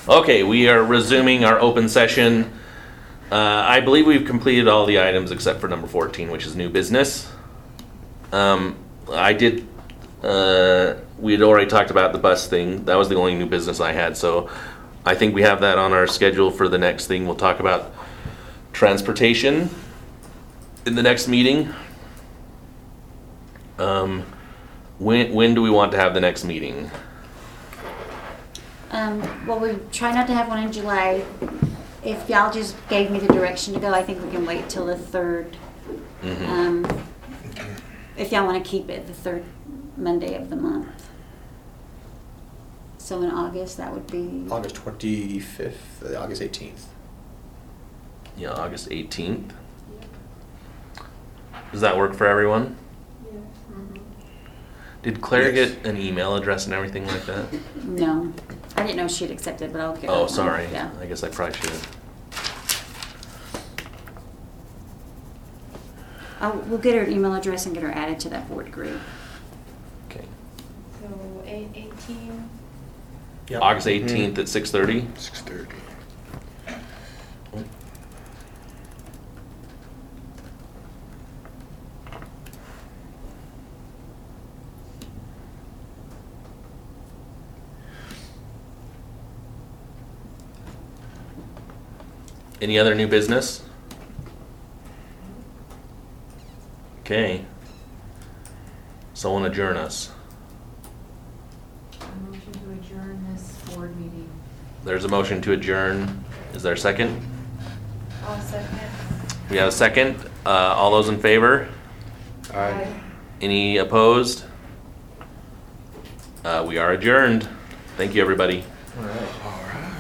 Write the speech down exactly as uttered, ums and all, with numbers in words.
Okay, we are resuming our open session. Uh, I believe we've completed all the items except for number fourteen, which is new business. Um, I did, uh, we had already talked about the bus thing. That was the only new business I had, so I think we have that on our schedule for the next thing. We'll talk about transportation in the next meeting. Um, when, when do we want to have the next meeting? Um, well, we try not to have one in July. If y'all just gave me the direction to go, I think we can wait till the third. Mhm. Um, if y'all want to keep it the third Monday of the month. So in August, that would be. August twenty-fifth, uh, August eighteenth. Yeah, August eighteenth. Does that work for everyone? Did Claire Yes. get an email address and everything like that? No, I didn't know she'd accepted, but I'll get her Oh, one. sorry. Yeah. I guess I probably should have. I'll, we'll get her an email address and get her added to that board group. Okay. So eight eighteen. August eighteenth at six thirty? Six thirty. Any other new business? Okay. Someone adjourn us. A motion to adjourn this board meeting. There's a motion to adjourn. Is there a second? I'll second. We have a second. Uh, all those in favor? Aye. Any opposed? Uh, we are adjourned. Thank you, everybody. All right. All right.